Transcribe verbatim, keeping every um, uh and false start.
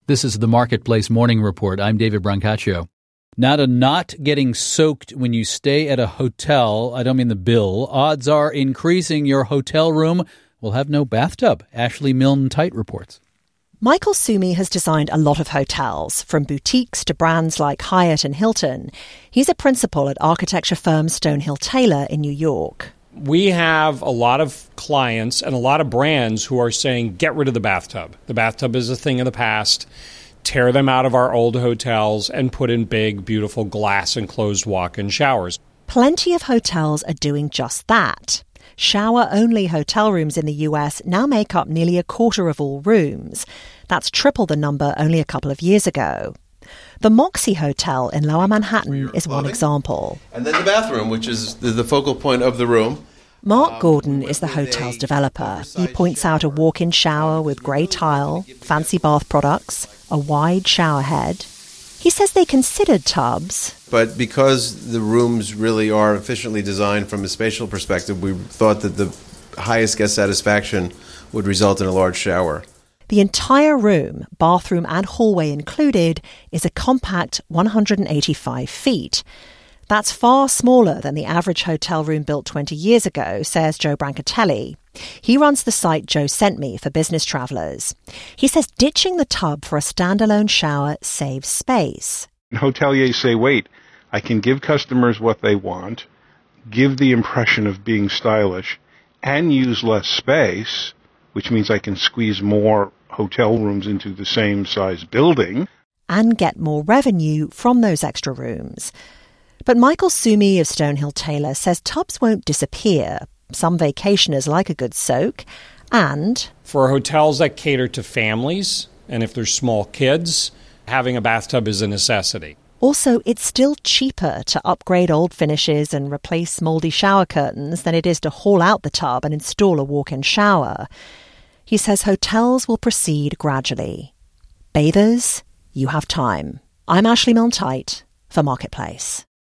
This is the Marketplace Morning Report. I'm David Brancaccio. Now to not getting soaked when you stay at a hotel, I don't mean the bill, odds are increasing your hotel room will have no bathtub. Ashley Milne-Tite reports. Michael Sumi has designed a lot of hotels, from boutiques to brands like Hyatt and Hilton. He's a principal at architecture firm Stonehill Taylor in New York. We have a lot of clients and a lot of brands who are saying, get rid of the bathtub. The bathtub is a thing of the past. Tear them out of our old hotels and put in big, beautiful glass-enclosed walk-in showers. Plenty of hotels are doing just that. Shower-only hotel rooms in the U S now make up nearly a quarter of all rooms. That's triple the number only a couple of years ago. The Moxie Hotel in Lower Manhattan is one example. And then the bathroom, which is the, the focal point of the room. Mark Gordon is the hotel's developer. He points out a walk-in shower with grey tile, fancy bath products, a wide shower head. He says they considered tubs. But because the rooms really are efficiently designed from a spatial perspective, we thought that the highest guest satisfaction would result in a large shower. The entire room, bathroom and hallway included, is a compact one hundred eighty-five feet. That's far smaller than the average hotel room built twenty years ago, says Joe Brancatelli. He runs the site Joe Sent Me for business travellers. He says ditching the tub for a standalone shower saves space. Hoteliers say, wait, I can give customers what they want, give the impression of being stylish, and use less space, which means I can squeeze more hotel rooms into the same size building. And get more revenue from those extra rooms. But Michael Sumi of Stonehill Taylor says tubs won't disappear. Some vacationers like a good soak. And for hotels that cater to families, and if there's small kids, having a bathtub is a necessity. Also, it's still cheaper to upgrade old finishes and replace mouldy shower curtains than it is to haul out the tub and install a walk-in shower. He says hotels will proceed gradually. Bathers, you have time. I'm Ashley Milne-Tite for Marketplace.